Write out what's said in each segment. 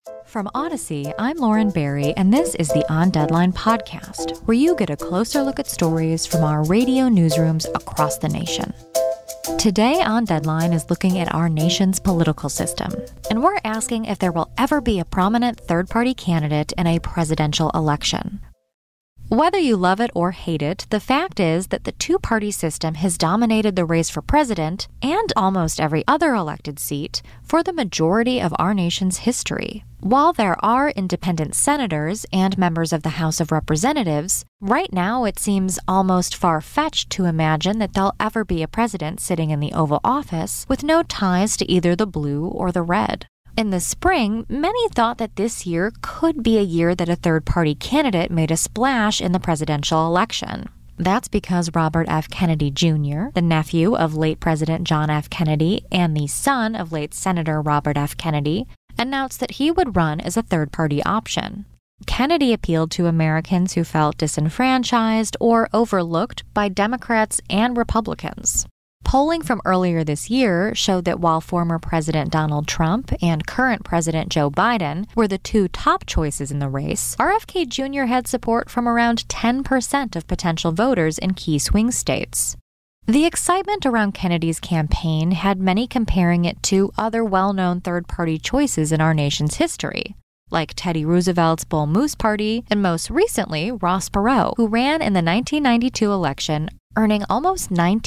From Odyssey, I'm Lauren Barry, and this is the On Deadline podcast, where you get a closer look at stories from our radio newsrooms across the nation. Today on Deadline is looking at our nation's political system, and we're asking if there will ever be a prominent third-party candidate in a presidential election. Whether you love it or hate it, the fact is that the two-party system has dominated the race for president and almost every other elected seat for the majority of our nation's history. While there are independent senators and members of the House of Representatives, right now it seems almost far-fetched to imagine that there'll ever be a president sitting in the Oval Office with no ties to either the blue or the red. In the spring, many thought that this year could be a year that a third-party candidate made a splash in the presidential election. That's because Robert F. Kennedy Jr., the nephew of late President John F. Kennedy and the son of late Senator Robert F. Kennedy, announced that he would run as a third-party option. Kennedy appealed to Americans who felt disenfranchised or overlooked by Democrats and Republicans. Polling from earlier this year showed that while former President Donald Trump and current President Joe Biden were the two top choices in the race, RFK Jr. had support from around 10% of potential voters in key swing states. The excitement around Kennedy's campaign had many comparing it to other well-known third-party choices in our nation's history, like Teddy Roosevelt's Bull Moose Party and most recently Ross Perot, who ran in the 1992 election, earning almost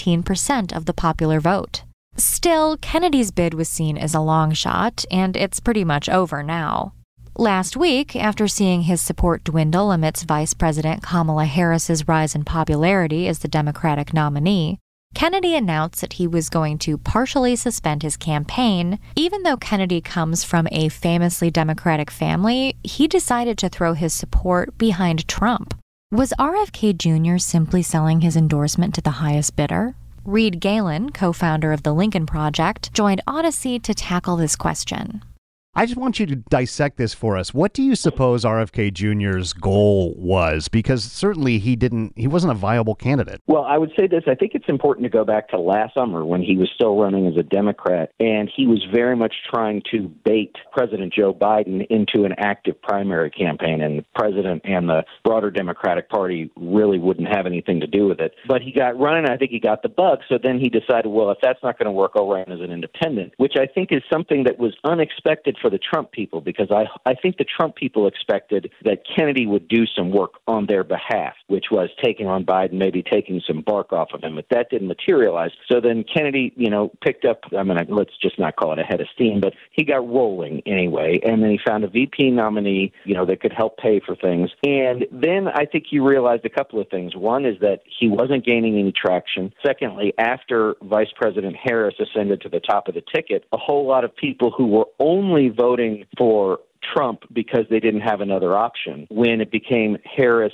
19% of the popular vote. Still, Kennedy's bid was seen as a long shot, and it's pretty much over now. Last week, after seeing his support dwindle amidst Vice President Kamala Harris's rise in popularity as the Democratic nominee, Kennedy announced that he was going to partially suspend his campaign. Even though Kennedy comes from a famously Democratic family, he decided to throw his support behind Trump. Was RFK Jr. simply selling his endorsement to the highest bidder? Reed Galen, co-founder of the Lincoln Project, joined Odyssey to tackle this question. I just want you to dissect this for us. What do you suppose RFK Jr.'s goal was? Because certainly he wasn't a viable candidate. Well, I would say this. I think it's important to go back to last summer when he was still running as a Democrat, and he was very much trying to bait President Joe Biden into an active primary campaign, and the president and the broader Democratic Party really wouldn't have anything to do with it. But he got running. I think he got the bug, so then he decided, well, if that's not going to work, I'll run as an independent, which I think is something that was unexpected for the Trump people, because I think the Trump people expected that Kennedy would do some work on their behalf, which was taking on Biden, maybe taking some bark off of him, but that didn't materialize. So then Kennedy, picked up, let's just not call it a head of steam, but he got rolling anyway, and then he found a VP nominee, that could help pay for things. And then I think he realized a couple of things. One is that he wasn't gaining any traction. Secondly, after Vice President Harris ascended to the top of the ticket, a whole lot of people who were only voting for Trump because they didn't have another option. When it became Harris,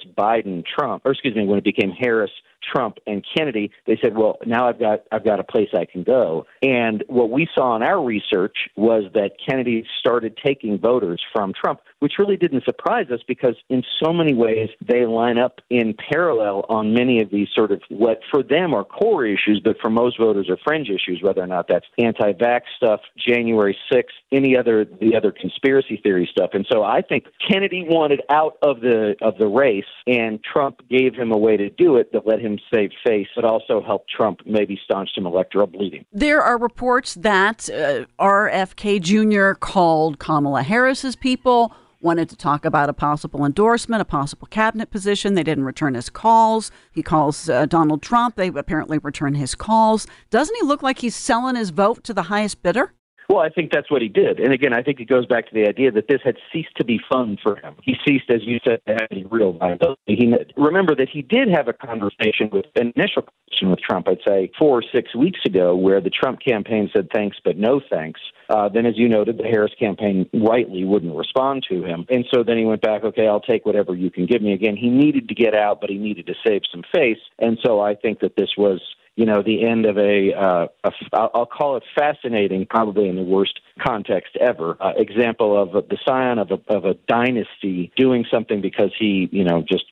Trump and Kennedy, they said, well, now I've got a place I can go. And what we saw in our research was that Kennedy started taking voters from Trump, which really didn't surprise us because in so many ways they line up in parallel on many of these sort of what for them are core issues, but for most voters are fringe issues, whether or not that's anti-vax stuff, January 6th, the other conspiracy theory stuff. And so I think Kennedy wanted out of the race, and Trump gave him a way to do it that let him save face, but also helped Trump maybe staunch some electoral bleeding. There are reports that RFK Jr. called Kamala Harris's people, wanted to talk about a possible endorsement, a possible cabinet position. They didn't return his calls. He calls Donald Trump. They apparently return his calls. Doesn't he look like he's selling his vote to the highest bidder? Well, I think that's what he did. And again, I think it goes back to the idea that this had ceased to be fun for him. He ceased, as you said, to have any real viability. Remember that he did have a conversation with an initial conversation with Trump, I'd say 4 or 6 weeks ago, where the Trump campaign said thanks, but no thanks. Then, as you noted, the Harris campaign rightly wouldn't respond to him. And so then he went back, okay, I'll take whatever you can give me. Again, he needed to get out, but he needed to save some face. And so I think that this was the end of I'll call it fascinating, probably in the worst context ever, example of the scion of a dynasty doing something because he, just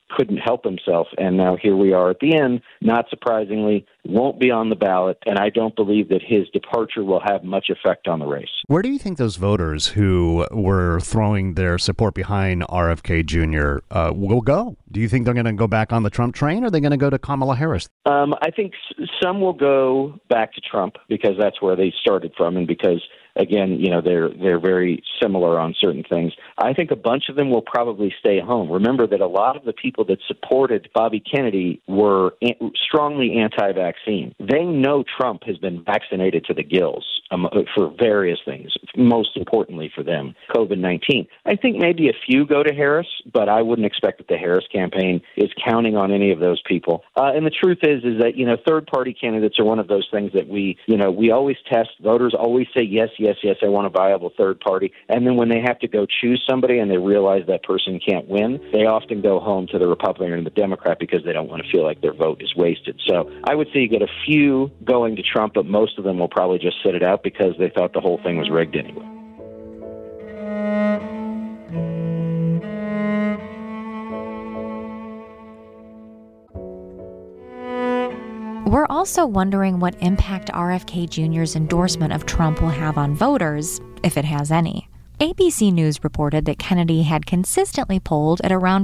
couldn't help himself. And now here we are at the end, not surprisingly, won't be on the ballot. And I don't believe that his departure will have much effect on the race. Where do you think those voters who were throwing their support behind RFK Jr. Will go? Do you think they're going to go back on the Trump train, or are they going to go to Kamala Harris? I think some will go back to Trump because that's where they started from, and because, again, they're very similar on certain things. I think a bunch of them will probably stay home. Remember that a lot of the people that supported Bobby Kennedy were strongly anti-vaccine. They know Trump has been vaccinated to the gills for various things, most importantly for them, COVID-19. I think maybe a few go to Harris, but I wouldn't expect that the Harris campaign is counting on any of those people. And the truth is that, third-party candidates are one of those things that we always test. Voters always say, yes, I want a viable third party. And then when they have to go choose somebody and they realize that person can't win, they often go home to the Republican and the Democrat because they don't want to feel like their vote is wasted. So I would say you get a few going to Trump, but most of them will probably just sit it out because they thought the whole thing was rigged anyway. We're also wondering what impact RFK Jr.'s endorsement of Trump will have on voters, if it has any. ABC News reported that Kennedy had consistently polled at around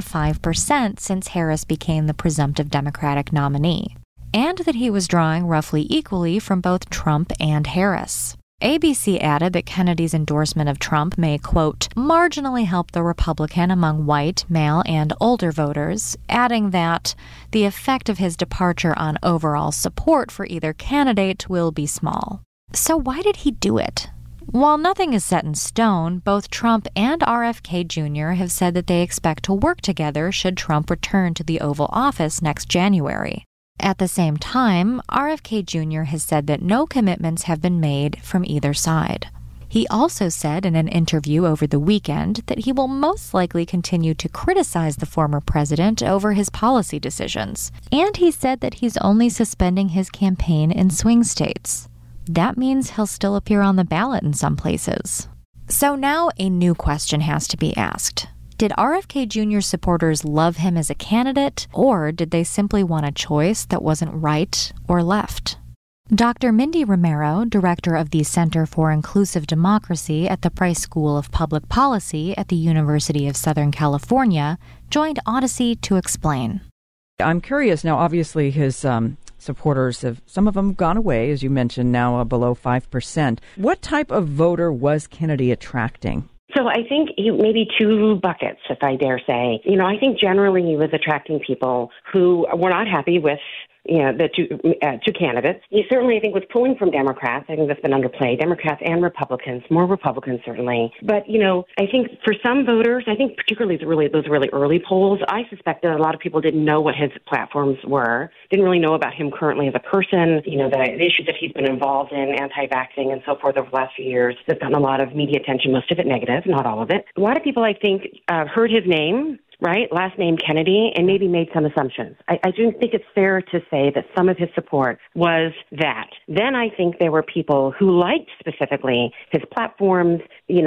5% since Harris became the presumptive Democratic nominee, and that he was drawing roughly equally from both Trump and Harris. ABC added that Kennedy's endorsement of Trump may, quote, marginally help the Republican among white, male, and older voters, adding that the effect of his departure on overall support for either candidate will be small. So why did he do it? While nothing is set in stone, both Trump and RFK Jr. have said that they expect to work together should Trump return to the Oval Office next January. At the same time, RFK Jr. has said that no commitments have been made from either side. He also said in an interview over the weekend that he will most likely continue to criticize the former president over his policy decisions. And he said that he's only suspending his campaign in swing states. That means he'll still appear on the ballot in some places. So now a new question has to be asked. Did RFK Jr. supporters love him as a candidate, or did they simply want a choice that wasn't right or left? Dr. Mindy Romero, director of the Center for Inclusive Democracy at the Price School of Public Policy at the University of Southern California, joined Odyssey to explain. I'm curious now, obviously his supporters have, some of them gone away, as you mentioned, now below 5%. What type of voter was Kennedy attracting? So I think maybe two buckets, if I dare say. I think generally he was attracting people who were not happy with the two candidates. He certainly, I think, was pulling from Democrats. I think that's been underplayed. Democrats and Republicans, more Republicans certainly. But, I think for some voters, I think particularly those really early polls, I suspect that a lot of people didn't know what his platforms were, didn't really know about him currently as a person, the issues that he's been involved in, anti-vaxxing and so forth over the last few years. That's gotten a lot of media attention, most of it negative, not all of it. A lot of people, I think, heard his name, right? Last name Kennedy, and maybe made some assumptions. I do think it's fair to say that some of his support was that. Then I think there were people who liked specifically his platforms,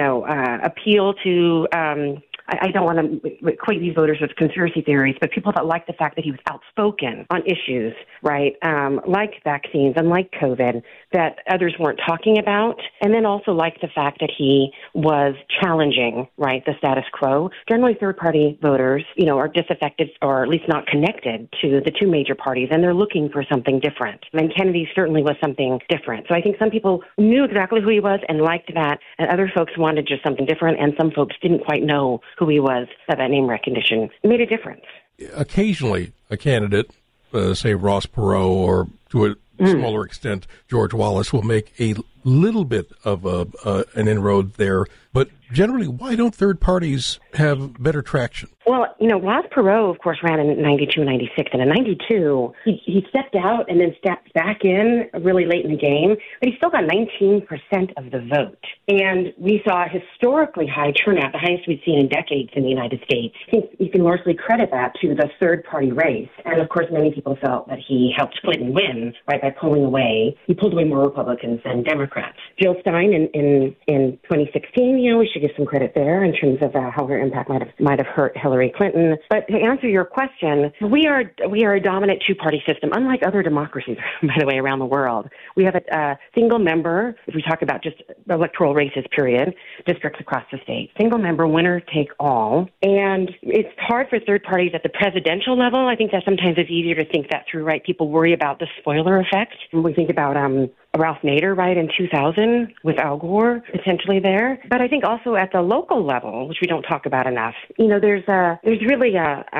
appeal to, I don't want to equate these voters with conspiracy theories, but people that liked the fact that he was outspoken on issues, right, like vaccines and like COVID, that others weren't talking about, and then also liked the fact that he was challenging, right, the status quo. Generally, third-party voters, are disaffected or at least not connected to the two major parties, and they're looking for something different. And Kennedy certainly was something different. So I think some people knew exactly who he was and liked that, and other folks wanted just something different, and some folks didn't quite know who he was, so that name recognition made a difference. Occasionally, a candidate, say Ross Perot, or to a smaller extent, George Wallace, will make a little bit of an inroad there. But generally, why don't third parties have better traction? Well, Ross Perot, of course, ran in 92, 96. And in 92, he stepped out and then stepped back in really late in the game. But he still got 19% of the vote. And we saw a historically high turnout, the highest we've seen in decades in the United States. I think you can largely credit that to the third-party race. And, of course, many people felt that he helped Clinton win, right, by pulling away. He pulled away more Republicans than Democrats. Democrats. Jill Stein in 2016, we should give some credit there in terms of how her impact might have hurt Hillary Clinton. But to answer your question, we are a dominant two-party system, unlike other democracies, by the way, around the world. We have a single member, if we talk about just electoral races, period, districts across the state. Single member, winner take all. And it's hard for third parties at the presidential level. I think that sometimes it's easier to think that through, right? People worry about the spoiler effect. When we think about Ralph Nader, right, in 2000 with Al Gore potentially there. But I think also at the local level, which we don't talk about enough, there's really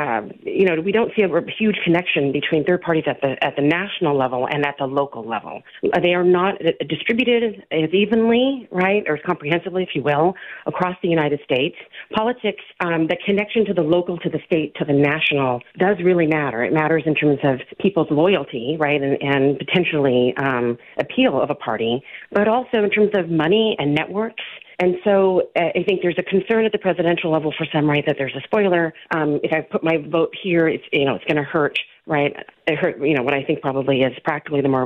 we don't see a huge connection between third parties at the national level and at the local level. They are not distributed as evenly, right, or as comprehensively, if you will, across the United States. Politics, the connection to the local, to the state, to the national does really matter. It matters in terms of people's loyalty, right, and potentially appeal of a party, but also in terms of money and networks. And so I think there's a concern at the presidential level for some, right, that there's a spoiler. If I put my vote here, it's going to hurt, right? It hurt, what I think probably is practically the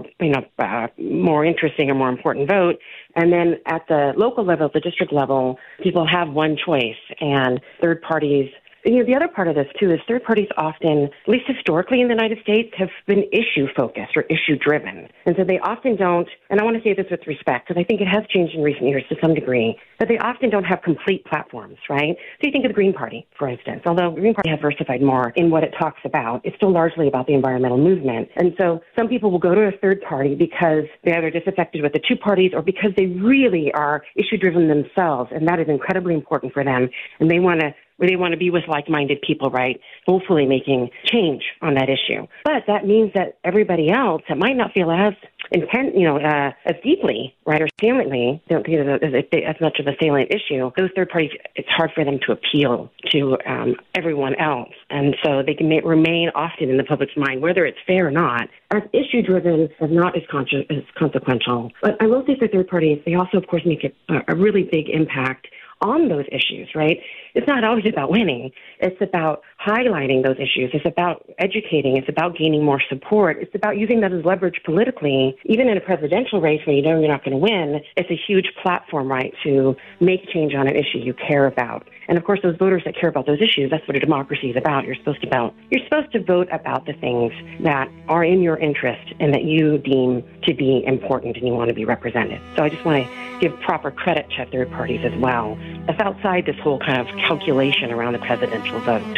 more interesting or more important vote. And then at the local level, the district level, people have one choice, and third parties. The other part of this, too, is third parties often, at least historically in the United States, have been issue-focused or issue-driven. And so they often don't, and I want to say this with respect, because I think it has changed in recent years to some degree, but they often don't have complete platforms, right? So you think of the Green Party, for instance. Although the Green Party has diversified more in what it talks about, it's still largely about the environmental movement. And so some people will go to a third party because they're either disaffected with the two parties or because they really are issue-driven themselves, and that is incredibly important for them, and they want to be with like-minded people, right? Hopefully making change on that issue. But that means that everybody else that might not feel as intent, as deeply, right, or saliently, don't think of it as much of a salient issue. Those third parties, it's hard for them to appeal to everyone else, and so they can remain often in the public's mind, whether it's fair or not, as issue-driven, as not as consequential. But I will say for third parties, they also, of course, make a really big impact on those issues, right? It's not always about winning. It's about highlighting those issues. It's about educating. It's about gaining more support. It's about using that as leverage politically. Even in a presidential race where you know you're not going to win, it's a huge platform, right, to make change on an issue you care about. And of course, those voters that care about those issues, that's what a democracy is about. You're supposed to vote about the things that are in your interest and that you deem to be important and you want to be represented. So I just want to give proper credit to third parties as well. That's outside this whole kind of calculation around the presidential vote.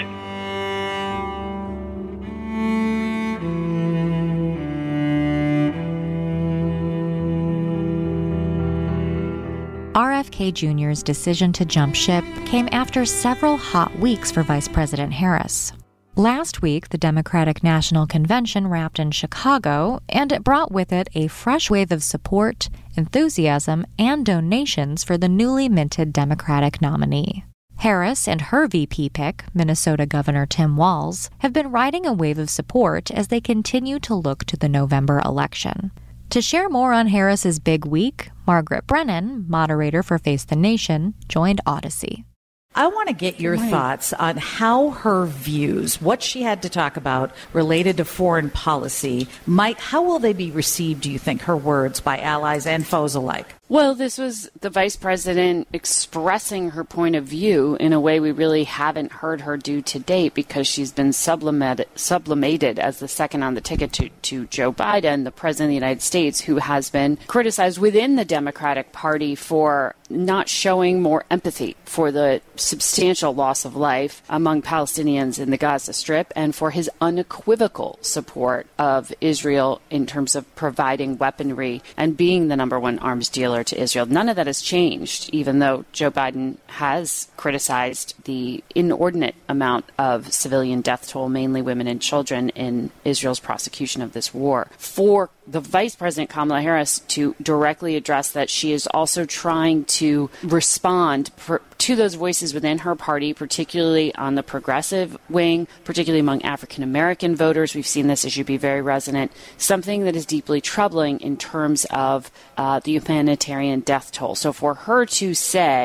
RFK Jr.'s decision to jump ship came after several hot weeks for Vice President Harris. Last week, the Democratic National Convention wrapped in Chicago, and it brought with it a fresh wave of support, enthusiasm, and donations for the newly minted Democratic nominee. Harris and her VP pick, Minnesota Governor Tim Walz, have been riding a wave of support as they continue to look to the November election. To share more on Harris's big week, Margaret Brennan, moderator for Face the Nation, joined Odyssey. I want to get your thoughts on how her views, what she had to talk about related to foreign policy, how will they be received, do you think, her words, by allies and foes alike? Well, this was the vice president expressing her point of view in a way we really haven't heard her do to date, because she's been sublimated as the second on the ticket to Joe Biden, the president of the United States, who has been criticized within the Democratic Party for not showing more empathy for the substantial loss of life among Palestinians in the Gaza Strip and for his unequivocal support of Israel in terms of providing weaponry and being the number one arms dealer to Israel. None of that has changed, even though Joe Biden has criticized the inordinate amount of civilian death toll, mainly women and children, in Israel's prosecution of this war. For the Vice President Kamala Harris to directly address that, she is also trying to respond to those voices within her party, particularly on the progressive wing, particularly among African American voters. We've seen this issue be very resonant, something that is deeply troubling in terms of the humanitarian death toll. So for her to say,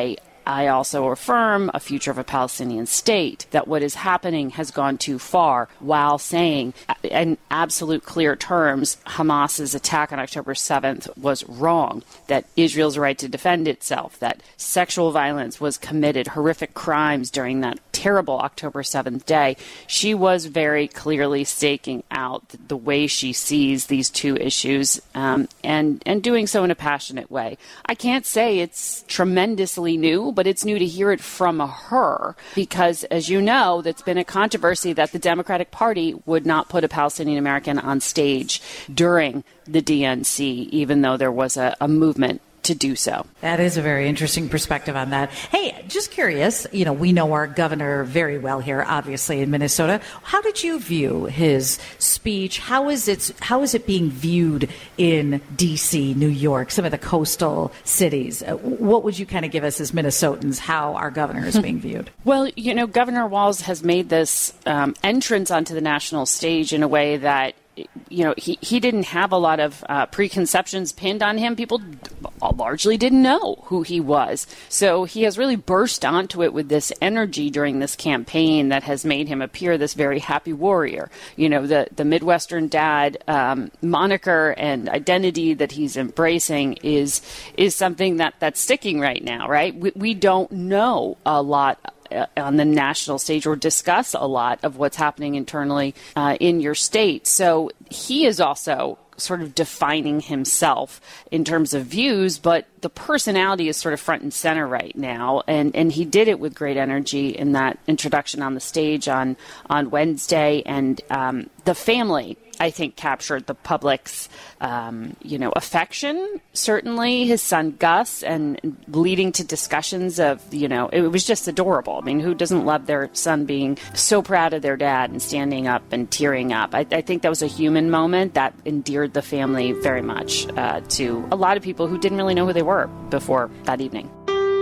I also affirm a future of a Palestinian state, that what is happening has gone too far, while saying in absolute clear terms Hamas's attack on October 7th was wrong, that Israel's right to defend itself, that sexual violence was committed, horrific crimes during that terrible October 7th day. She was very clearly staking out the way she sees these two issues, and doing so in a passionate way. I can't say it's tremendously new, but it's new to hear it from her because, as you know, that's been a controversy that the Democratic Party would not put a Palestinian American on stage during the DNC, even though there was a movement to do so. That is a very interesting perspective on that. Hey, just curious, we know our governor very well here, obviously, in Minnesota. How did you view his speech? How is it being viewed in D.C., New York, some of the coastal cities? What would you kind of give us as Minnesotans, how our governor is being viewed? Well, Governor Walz has made this entrance onto the national stage in a way that he didn't have a lot of preconceptions pinned on him. People largely didn't know who he was. So he has really burst onto it with this energy during this campaign that has made him appear this very happy warrior. The Midwestern dad moniker and identity that he's embracing is something that's sticking right now, right? We don't know a lot on the national stage or discuss a lot of what's happening internally in your state. So he is also sort of defining himself in terms of views, but the personality is sort of front and center right now. And he did it with great energy in that introduction on the stage on Wednesday. And the family, I think, captured the public's, affection, certainly. His son, Gus, and leading to discussions of, it was just adorable. I mean, who doesn't love their son being so proud of their dad and standing up and tearing up? I think that was a human moment that endeared the family very much to a lot of people who didn't really know who they were before that evening.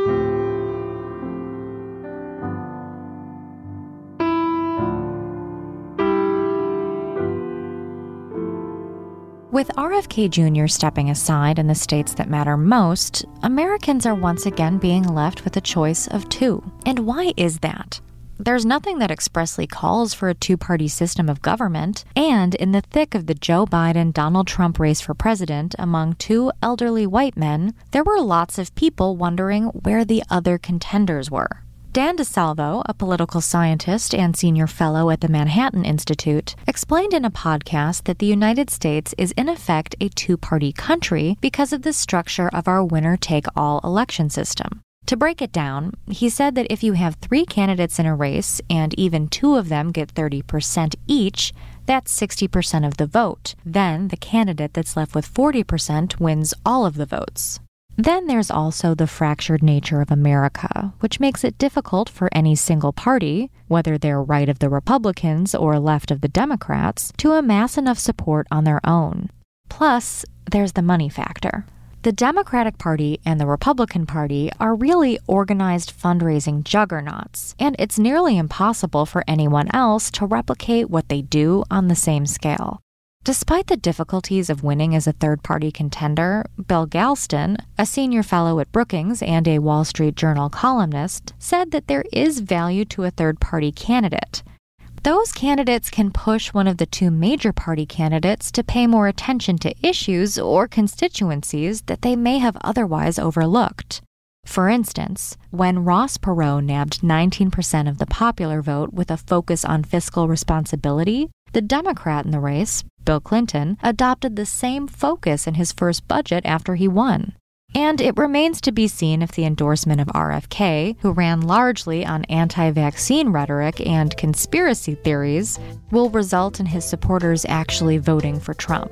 With RFK Jr. stepping aside in the states that matter most, Americans are once again being left with a choice of two. And why is that? There's nothing that expressly calls for a two-party system of government, and in the thick of the Joe Biden-Donald Trump race for president among two elderly white men, there were lots of people wondering where the other contenders were. Dan DeSalvo, a political scientist and senior fellow at the Manhattan Institute, explained in a podcast that the United States is in effect a two-party country because of the structure of our winner-take-all election system. To break it down, he said that if you have 3 candidates in a race and even 2 of them get 30% each, that's 60% of the vote. Then the candidate that's left with 40% wins all of the votes. Then there's also the fractured nature of America, which makes it difficult for any single party, whether they're right of the Republicans or left of the Democrats, to amass enough support on their own. Plus, there's the money factor. The Democratic Party and the Republican Party are really organized fundraising juggernauts, and it's nearly impossible for anyone else to replicate what they do on the same scale. Despite the difficulties of winning as a third-party contender, Bill Galston, a senior fellow at Brookings and a Wall Street Journal columnist, said that there is value to a third-party candidate. Those candidates can push one of the 2 major party candidates to pay more attention to issues or constituencies that they may have otherwise overlooked. For instance, when Ross Perot nabbed 19% of the popular vote with a focus on fiscal responsibility, the Democrat in the race, Bill Clinton, adopted the same focus in his first budget after he won. And it remains to be seen if the endorsement of RFK, who ran largely on anti-vaccine rhetoric and conspiracy theories, will result in his supporters actually voting for Trump.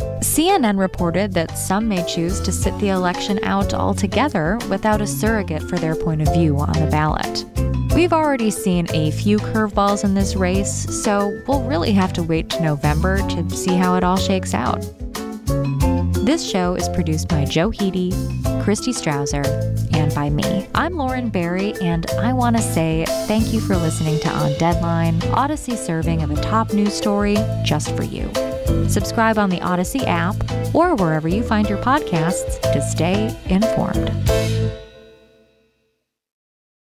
CNN reported that some may choose to sit the election out altogether without a surrogate for their point of view on the ballot. We've already seen a few curveballs in this race, so we'll really have to wait to November to see how it all shakes out. This show is produced by Joe Heedy, Christy Strausser, and by me. I'm Lauren Barry, and I want to say thank you for listening to On Deadline, Odyssey serving of a top news story just for you. Subscribe on the Odyssey app or wherever you find your podcasts to stay informed.